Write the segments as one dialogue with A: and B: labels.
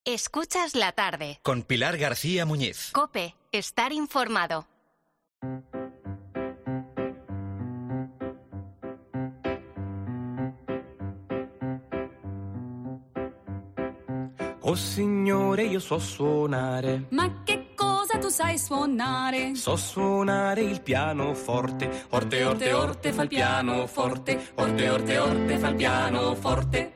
A: Escuchas la tarde.
B: Con Pilar García Muñiz.
A: COPE. Estar informado.
C: Oh signore, io so suonare.
D: Ma che cosa tu sai suonare?
C: So suonare il pianoforte. Orte, orte, orte fa il pianoforte. Orte, orte, orte fa il pianoforte.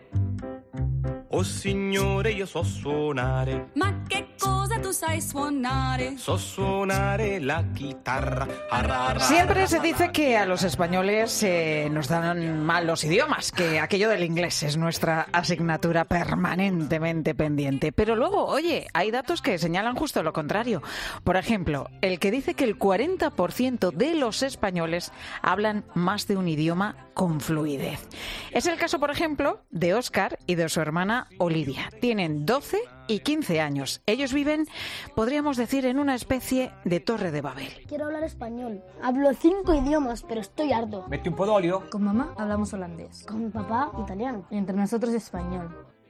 C: Oh signore, io so suonare.
D: Ma che cosa tu sai suonare?
C: So suonare la chitarra. Arra, arra,
E: Siempre se dice que a los españoles nos dan mal los idiomas, que aquello del inglés es nuestra asignatura permanentemente pendiente. Pero luego, oye, hay datos que señalan justo lo contrario. Por ejemplo, el que dice que el 40% de los españoles hablan más de un idioma con fluidez. Es el caso, por ejemplo, de Óscar y de su hermana Olivia. Tienen 12 y 15 años. Ellos viven, podríamos decir, en una especie de Torre de Babel.
F: Quiero hablar español. Hablo 5 idiomas, pero estoy harto.
G: Mete un po' d'olio.
H: Con mamá hablamos holandés.
F: Con mi papá, italiano.
H: Y entre nosotros español.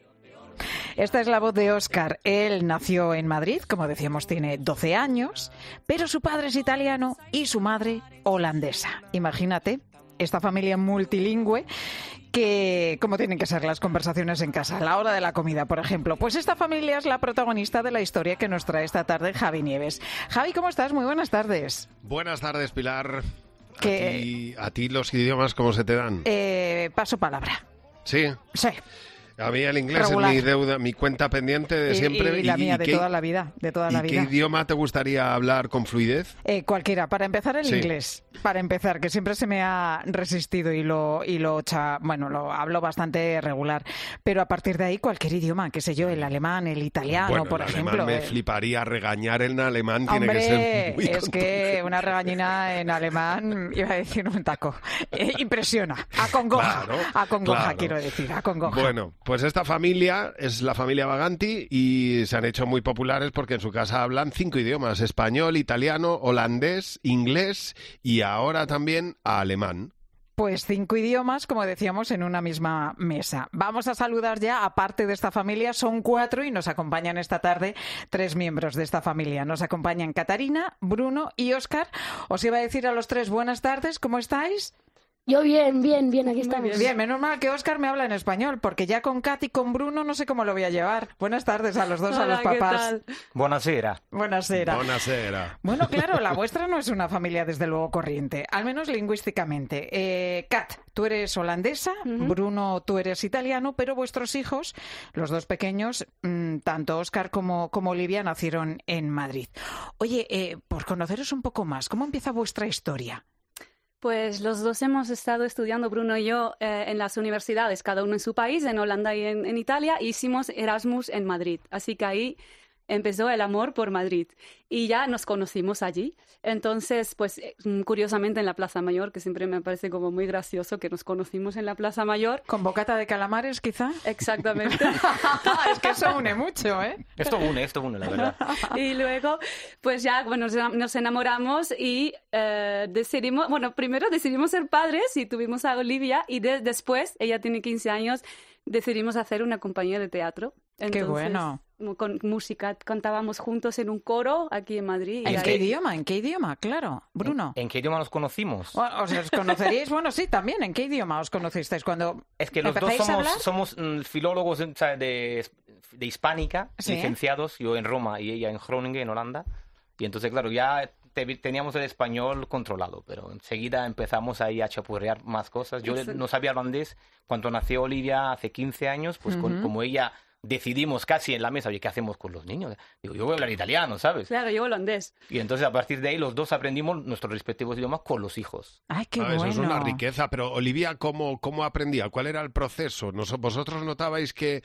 E: Esta es la voz de Óscar. Él nació en Madrid, como decíamos, tiene 12 años, pero su padre es italiano y su madre holandesa. Imagínate, esta familia multilingüe que, ¿cómo tienen que ser las conversaciones en casa? A la hora de la comida, por ejemplo. Pues esta familia es la protagonista de la historia que nos trae esta tarde Javi Nieves. Javi, ¿cómo estás? Muy buenas tardes.
I: Buenas tardes, Pilar.
E: Que-
I: ¿A ti los idiomas cómo se te dan?
E: Paso palabra.
I: Sí.
E: Sí.
I: A mí el inglés
E: Regular.
I: es mi deuda, mi cuenta pendiente de siempre.
E: Y la mía, de
I: qué-
E: toda la vida. De toda la
I: ¿Y
E: vida.
I: qué idioma te gustaría hablar con fluidez?
E: Cualquiera. Para empezar, el
I: Sí.
E: inglés. Para empezar, que siempre se me ha resistido y lo hablo bastante regular. Pero a partir de ahí, cualquier idioma, qué sé yo, el alemán, el italiano,
I: Bueno,
E: por
I: el
E: ejemplo.
I: alemán me fliparía regañar en alemán, tiene
E: Hombre,
I: que ser muy
E: es que una regañina en alemán, iba a decir un taco, impresiona, acongoja,
I: Claro,
E: acongoja
I: claro.
E: quiero decir, acongoja.
I: Bueno, pues esta familia es la familia Vaganti y se han hecho muy populares porque en su casa hablan 5 idiomas: español, italiano, holandés, inglés y ahora también alemán.
E: Pues 5 idiomas, como decíamos, en una misma mesa. Vamos a saludar ya, aparte de esta familia, son 4 y nos acompañan esta tarde 3 miembros de esta familia. Nos acompañan Catarina, Bruno y Óscar. Os iba a decir a los 3 buenas tardes, ¿cómo estáis?
F: Yo bien, aquí estamos.
E: Bien, menos mal que Óscar me habla en español, porque ya con Kat y con Bruno no sé cómo lo voy a llevar. Buenas tardes a los dos, a los papás.
G: Buonasera.
E: Buenasera.
I: Buonasera.
E: Bueno, claro, la vuestra no es una familia desde luego corriente, al menos lingüísticamente. Kat, tú eres holandesa, Bruno, tú eres italiano, pero vuestros hijos, los dos pequeños, tanto Óscar como Olivia, nacieron en Madrid. Oye, por conoceros un poco más, ¿cómo empieza vuestra historia?
H: Pues los dos hemos estado estudiando, Bruno y yo, en las universidades, cada uno en su país, en Holanda y en Italia. Hicimos Erasmus en Madrid, así que ahí empezó el amor por Madrid y ya nos conocimos allí. Entonces, pues curiosamente en la Plaza Mayor, que siempre me parece como muy gracioso que nos conocimos en la Plaza Mayor.
E: ¿Con bocata de calamares, quizá?
H: Exactamente.
E: Es que eso une mucho, ¿eh?
G: Esto une, la verdad.
H: Y luego, pues ya bueno, nos enamoramos y decidimos, bueno, primero decidimos ser padres y tuvimos a Olivia y después, ella tiene 15 años, decidimos hacer una compañía de teatro. Entonces,
E: ¡qué bueno!
H: Con música, cantábamos juntos en un coro aquí en Madrid.
E: ¿En qué idioma? ¿En qué idioma? Claro, Bruno.
G: ¿En qué idioma nos conocimos?
E: Bueno, ¿os conoceríais? Bueno, sí, también. ¿En qué idioma os conocisteis cuando
G: Es que los dos
E: empezáis a hablar?
G: somos filólogos de hispánica,
E: Sí.
G: licenciados, yo en Roma y ella en Groningen, en Holanda. Y entonces, claro, ya teníamos el español controlado, pero enseguida empezamos ahí a chapurrear más cosas. Yo no sabía holandés. Cuando nació Olivia hace 15 años, pues como ella decidimos casi en la mesa, oye, ¿qué hacemos con los niños? Digo, yo voy a hablar italiano, ¿sabes?
H: Claro, yo holandés.
G: Y entonces a partir de ahí los dos aprendimos nuestros respectivos idiomas con los hijos.
E: ¡Ay, qué
I: Eso
E: bueno!
I: es una riqueza, pero Olivia, ¿cómo aprendía? ¿Cuál era el proceso? ¿Vosotros notabais que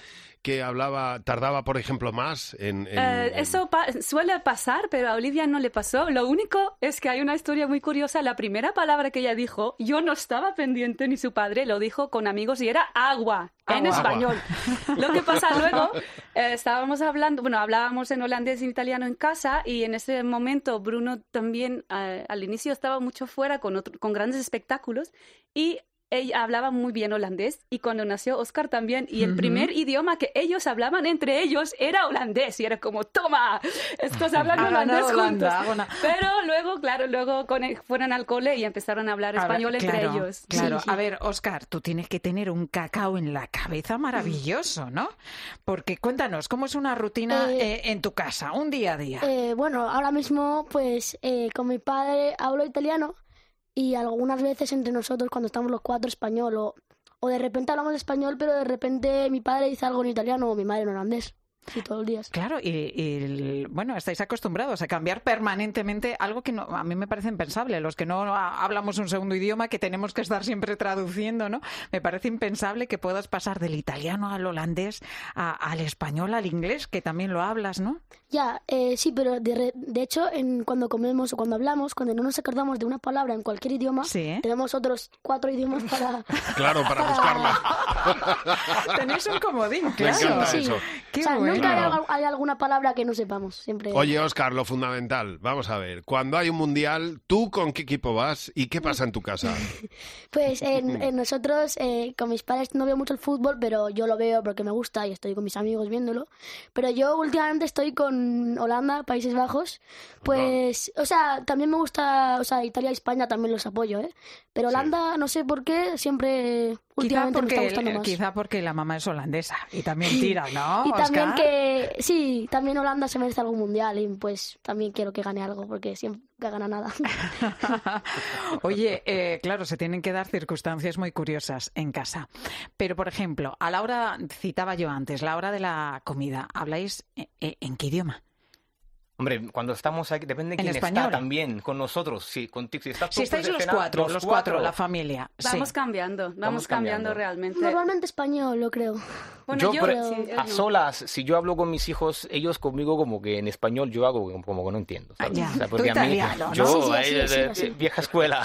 I: tardaba, por ejemplo, más en
H: Eso suele pasar, pero a Olivia no le pasó. Lo único es que hay una historia muy curiosa. La primera palabra que ella dijo, yo no estaba pendiente ni su padre, lo dijo con amigos y era agua. En español. Lo que pasa luego, hablábamos en holandés y en italiano en casa y en ese momento Bruno también al inicio estaba mucho fuera con grandes espectáculos y ella hablaba muy bien holandés y cuando nació Oscar también. Y el primer idioma que ellos hablaban entre ellos era holandés. Y era como, toma, estos hablan holandés juntos. Pero luego, claro, fueron al cole y empezaron a hablar español entre ellos.
E: Claro, a ver, Oscar, tú tienes que tener un cacao en la cabeza maravilloso, ¿no? Porque cuéntanos, ¿cómo es una rutina en tu casa, un día a día?
F: Bueno, ahora mismo, pues, con mi padre hablo italiano y algunas veces entre nosotros, cuando estamos los cuatro, español. O de repente hablamos español, pero de repente mi padre dice algo en italiano o mi madre en holandés. Sí, todos los días.
E: Claro, bueno, estáis acostumbrados a cambiar permanentemente algo que a mí me parece impensable. Los que no hablamos un segundo idioma, que tenemos que estar siempre traduciendo, ¿no? Me parece impensable que puedas pasar del italiano al holandés, al español, al inglés, que también lo hablas, ¿no?
F: Ya, sí, pero de hecho, cuando comemos o cuando hablamos, cuando no nos acordamos de una palabra en cualquier idioma, tenemos otros 4 idiomas para...
I: Claro, para buscarla.
E: Tenéis un comodín, claro.
I: Me encanta eso.
E: Qué
F: o sea,
E: bueno.
F: Nunca hay alguna palabra que no sepamos, siempre.
I: Oye, Óscar, lo fundamental, vamos a ver, cuando hay un mundial, ¿tú con qué equipo vas y qué pasa en tu casa?
F: Pues nosotros, con mis padres no veo mucho el fútbol, pero yo lo veo porque me gusta y estoy con mis amigos viéndolo. Pero yo últimamente estoy con Holanda, Países Bajos, pues, o sea, también me gusta, o sea, Italia y España también los apoyo, ¿eh? Pero Holanda, no sé por qué, siempre... Últimamente me está gustando más.
E: Quizá porque la mamá es holandesa y también tira, ¿no,
F: y también
E: Óscar?
F: también Holanda se merece algún mundial y pues también quiero que gane algo porque siempre gana nada.
E: Oye, claro, se tienen que dar circunstancias muy curiosas en casa. Pero, por ejemplo, a la hora, citaba yo antes, la hora de la comida, ¿habláis en qué idioma?
G: Hombre, cuando estamos aquí, depende de quién está también con nosotros. Sí, contigo, si
E: estáis los cuatro, la familia.
H: Vamos cambiando realmente.
F: Normalmente español, lo creo.
H: Bueno,
G: a solas, si yo hablo con mis hijos, ellos conmigo como que en español yo hago como que no entiendo. ¿Sabes?
E: Ya,
G: o sea, porque
E: tú italiano,
G: a mí,
E: ¿no?
G: yo, vieja escuela.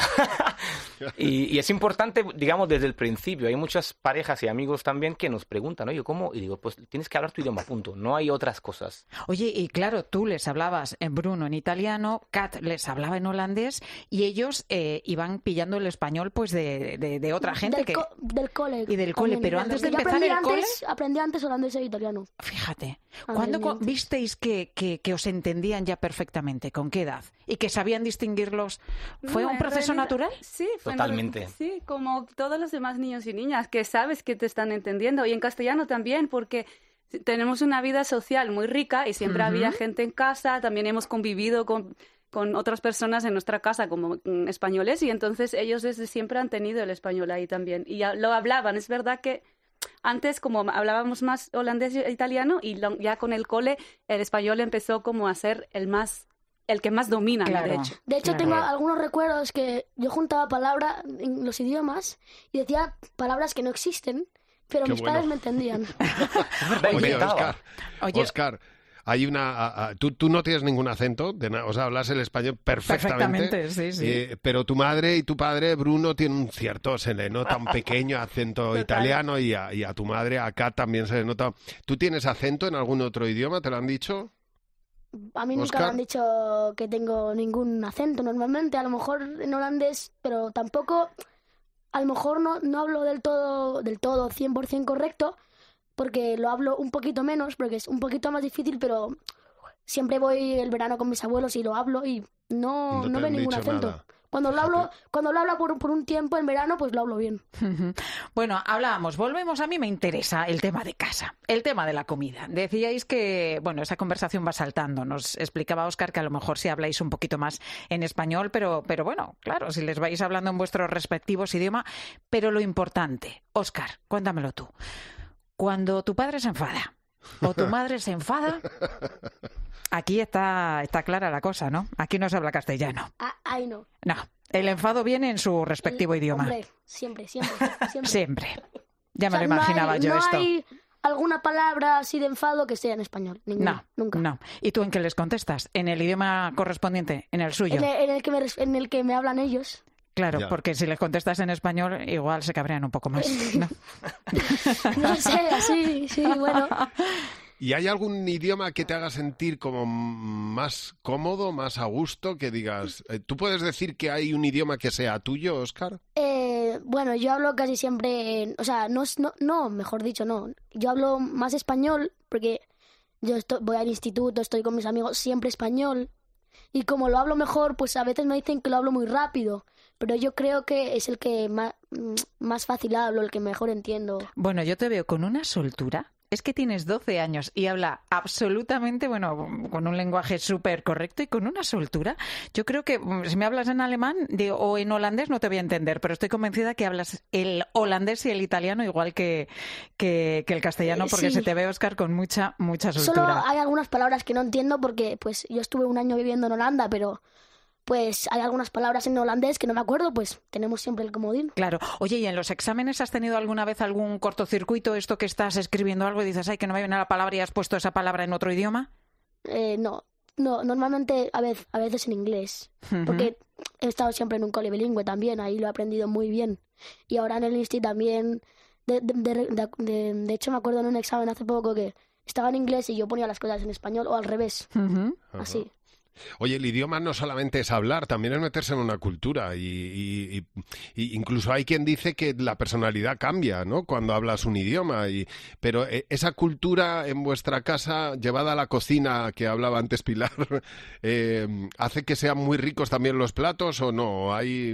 G: y es importante, digamos, desde el principio. Hay muchas parejas y amigos también que nos preguntan, oye, ¿cómo? Y digo, pues tienes que hablar tu idioma, punto. No hay otras cosas.
E: Oye, y claro, tú les hablabas en Bruno en italiano, Kat les hablaba en holandés y ellos iban pillando el español pues de otra gente
F: del cole.
E: Y del cole, pero antes de empezar el cole...
F: Aprendí antes holandés e italiano.
E: Fíjate, ¿cuándo visteis que os entendían ya perfectamente? ¿Con qué edad? ¿Y que sabían distinguirlos? ¿Fue un proceso natural?
H: Sí,
G: totalmente.
H: Sí, como todos los demás niños y niñas, que sabes que te están entendiendo. Y en castellano también, porque... tenemos una vida social muy rica y siempre había gente en casa, también hemos convivido con otras personas en nuestra casa como españoles y entonces ellos desde siempre han tenido el español ahí también y ya lo hablaban. Es verdad que antes como hablábamos más holandés e italiano y ya con el cole el español empezó como a ser el que más domina,
E: claro,
F: de hecho tengo algunos recuerdos que yo juntaba palabras en los idiomas y decía palabras que no existen. Pero mis padres me entendían.
I: Oye, Óscar, hay tú no tienes ningún acento, o sea, hablas el español perfectamente.
E: Sí.
I: Pero tu madre y tu padre, Bruno, tienen un cierto, se le nota un pequeño acento italiano y a tu madre, acá también se le nota. ¿Tú tienes acento en algún otro idioma? ¿Te lo han dicho?
F: A mí nunca me han dicho que tengo ningún acento normalmente, a lo mejor en holandés, pero tampoco... A lo mejor no hablo del todo 100% correcto, porque lo hablo un poquito menos, porque es un poquito más difícil, pero siempre voy el verano con mis abuelos y lo hablo y no veo ningún acento. Nada. Cuando lo hablo por un tiempo en verano, pues lo hablo bien.
E: Bueno, volvemos, a mí me interesa el tema de casa, el tema de la comida. Decíais que, bueno, esa conversación va saltando. Nos explicaba Óscar que a lo mejor sí habláis un poquito más en español, pero bueno, claro, si les vais hablando en vuestros respectivos idiomas. Pero lo importante, Óscar, cuéntamelo tú. Cuando tu padre se enfada o tu madre se enfada... Aquí está clara la cosa, ¿no? Aquí no se habla castellano.
F: Ahí no.
E: No, el enfado viene en su respectivo idioma.
F: Hombre, siempre.
E: Siempre. Ya me lo imaginaba yo esto.
F: No hay alguna palabra así de enfado que sea en español. Ninguna. Nunca.
E: No. ¿Y tú en qué les contestas? ¿En el idioma correspondiente? ¿En el suyo?
F: En el que me hablan ellos.
E: Claro, ya. Porque si les contestas en español, igual se cabrean un poco más, ¿no?
F: No sé, así, sí, bueno...
I: ¿Y hay algún idioma que te haga sentir como más cómodo, más a gusto, que digas... ¿Tú puedes decir que hay un idioma que sea tuyo, Óscar?
F: Bueno, yo hablo casi siempre, o sea, no, mejor dicho, no. Yo hablo más español porque voy al instituto, estoy con mis amigos, siempre español. Y como lo hablo mejor, pues a veces me dicen que lo hablo muy rápido. Pero yo creo que es el que más fácil hablo, el que mejor entiendo.
E: Bueno, yo te veo con una soltura. Es que tienes 12 años y habla absolutamente, bueno, con un lenguaje súper correcto y con una soltura. Yo creo que si me hablas en alemán o en holandés no te voy a entender, pero estoy convencida que hablas el holandés y el italiano igual que el castellano, porque
F: sí.
E: Se te ve, Óscar, con mucha soltura.
F: Solo hay algunas palabras que no entiendo porque pues yo estuve un año viviendo en Holanda, pero... pues hay algunas palabras en holandés que no me acuerdo, pues tenemos siempre el comodín.
E: Claro. Oye, ¿y en los exámenes has tenido alguna vez algún cortocircuito, esto que estás escribiendo algo y dices, ay, que no me viene la palabra y has puesto esa palabra en otro idioma?
F: No, normalmente a veces en inglés, porque he estado siempre en un cole bilingüe también, ahí lo he aprendido muy bien. Y ahora en el Insti también, de hecho me acuerdo en un examen hace poco que estaba en inglés y yo ponía las cosas en español o al revés, así.
I: Oye, el idioma no solamente es hablar, también es meterse en una cultura y incluso hay quien dice que la personalidad cambia, ¿no?, cuando hablas un idioma. Pero esa cultura en vuestra casa, llevada a la cocina, que hablaba antes Pilar, ¿hace que sean muy ricos también los platos o no?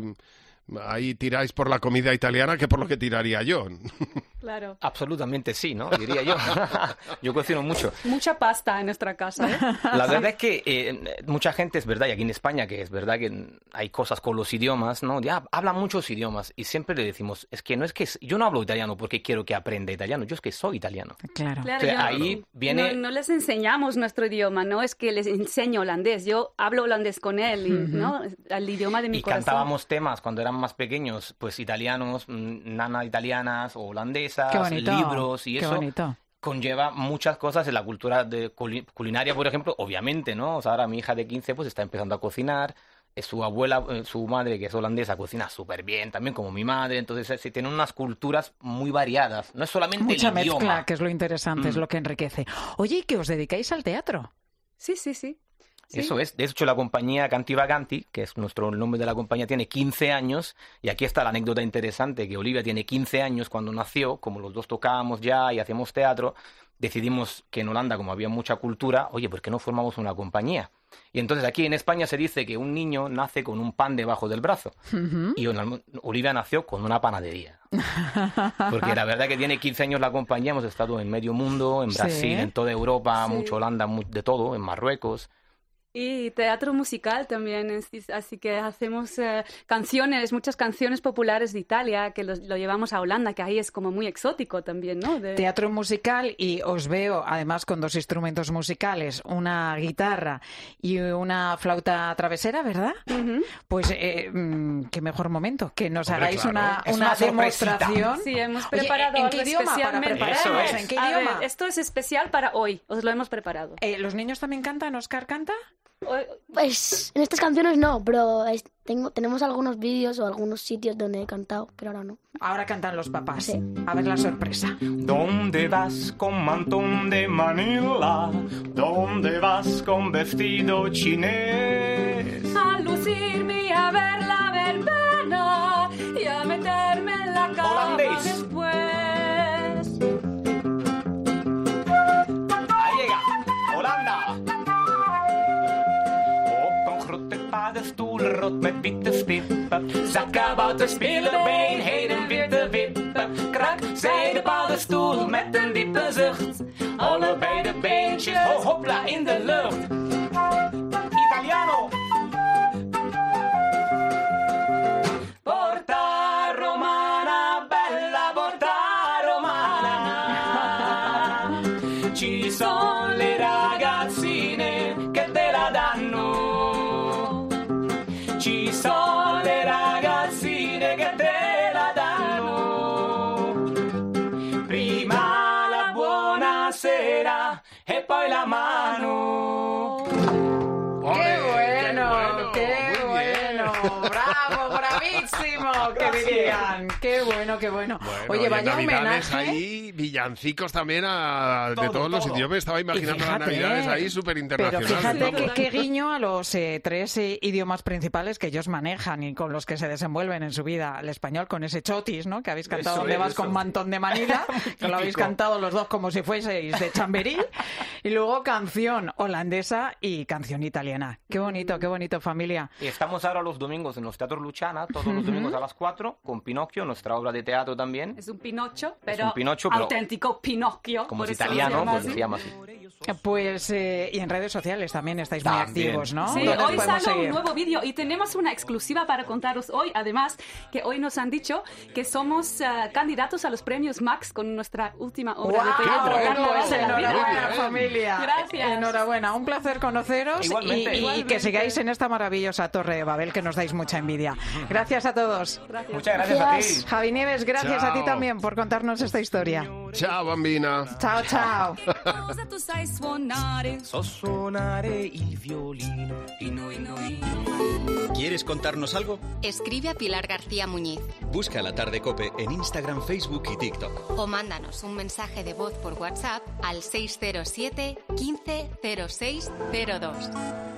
I: Ahí tiráis por la comida italiana que por lo que tiraría yo.
H: Claro.
G: Absolutamente sí, ¿no? Diría yo. Yo cocino mucho.
H: Mucha pasta en nuestra casa, ¿eh?
G: La verdad es que mucha gente, es verdad, y aquí en España, que es verdad que hay cosas con los idiomas, ¿no? Ya hablan muchos idiomas y siempre le decimos, es que no es que... yo no hablo italiano porque quiero que aprenda italiano, yo es que soy italiano.
E: Claro.
G: O sea, ahí viene...
H: No les enseñamos nuestro idioma, no es que les enseño holandés, yo hablo holandés con él, ¿no? El idioma de mi corazón.
G: Y cantábamos temas cuando éramos más pequeños, pues italianos, nanas italianas o holandesas, libros y eso bonito. Conlleva muchas cosas en la cultura culinaria, por ejemplo, obviamente, ¿no? O sea, ahora mi hija de 15 pues está empezando a cocinar, su abuela, su madre, que es holandesa, cocina súper bien, también como mi madre, entonces se tienen unas culturas muy variadas, no es solamente
E: mucha
G: el idioma.
E: Mezcla, que es lo interesante, es lo que enriquece. Oye, ¿y que os dedicáis al teatro?
H: Sí.
G: Sí. Eso es. De hecho, la compañía Canti Vaganti, que es el nombre de la compañía, tiene 15 años. Y aquí está la anécdota interesante, que Olivia tiene 15 años cuando nació. Como los dos tocábamos ya y hacíamos teatro, decidimos que en Holanda, como había mucha cultura, oye, ¿por qué no formamos una compañía? Y entonces aquí en España se dice que un niño nace con un pan debajo del brazo. Y Olivia nació con una panadería. Porque la verdad que tiene 15 años la compañía. Hemos estado en medio mundo, en Brasil, en toda Europa, mucho Holanda, de todo, en Marruecos.
H: Y teatro musical también, así que hacemos muchas canciones populares de Italia, que lo llevamos a Holanda, que ahí es como muy exótico también, ¿no?
E: Teatro musical, y os veo además con dos instrumentos musicales, una guitarra y una flauta travesera, ¿verdad? Pues qué mejor momento, que nos hagáis una demostración.
H: Sí, hemos preparado
E: ¿en qué
H: algo
E: idioma
H: especialmente.
E: para prepararnos? ¿En qué idioma?
H: Ver, esto es especial para hoy, os lo hemos preparado.
E: ¿Los niños también cantan? ¿Óscar canta?
F: Pues en estas canciones no, pero tenemos algunos vídeos o algunos sitios donde he cantado, pero ahora no.
E: Ahora cantan los papás. Sí. A ver la sorpresa.
C: ¿Dónde vas con mantón de Manila? ¿Dónde vas con vestido chinés?
D: A lucirme y a ver la verbena y a meterme en la cama
C: holandés.
D: Después.
C: Ahí llega, Holanda. Stoel rot met witte stippen. Zakkabouter spelen been, heden witte wippen. Krak, zij de paddenstoel met een diepe zucht. Allebei de beentjes, ho hopla in de lucht. Italiano. Porta romana, bella porta romana. Ci sono le ragazzine che te la danno. Ci sono le ragazzine che te la danno. Prima la buonasera e poi la mano.
E: ¡Bravísimo! ¡Que dirían! ¡Qué bueno, qué bueno! Oye, vaya
I: Navidades
E: homenaje.
I: ahí, villancicos también de todos los idiomas. Yo me estaba imaginando las Navidades ahí súper internacionales.
E: Pero fíjate qué guiño a los 3 idiomas principales que ellos manejan y con los que se desenvuelven en su vida. El español con ese chotis, ¿no? Que habéis cantado donde vas con mantón de Manila, que lo habéis cantado los dos como si fueseis de Chamberí. Y luego canción holandesa y canción italiana. Qué bonito, familia.
G: Y estamos ahora los domingos en los teatros Luchana, todos los domingos a las 4, con Pinocchio, nuestra obra de teatro también.
H: Es un Pinocho, pero
G: auténtico
H: Pinocchio.
G: Como es italiano, pues se llama así.
E: Pues, y en redes sociales también estáis muy activos, ¿no?
H: Sí, hoy sale un nuevo vídeo y tenemos una exclusiva para contaros hoy, además, que hoy nos han dicho que somos candidatos a los premios Max con nuestra última obra de teatro.
E: Pues enhorabuena, familia.
H: Gracias.
E: Enhorabuena, un placer conoceros.
G: Igualmente.
E: Y que sigáis en esta maravillosa Torre de Babel, que nos dais mucha envidia. Gracias a todos.
H: Gracias.
G: Muchas gracias a ti.
E: Javi Nieves, gracias a ti
I: Chao.
E: también por contarnos esta historia.
I: Ciao, bambina.
E: Chao, chao.
D: Cosa tu sai suonare?
C: So suonare il violino.
B: ¿Quieres contarnos algo?
A: Escribe a Pilar García Muñiz
B: Busca La Tarde Cope en Instagram, Facebook y TikTok.
A: o mándanos un mensaje de voz por WhatsApp al 607 15 06 02.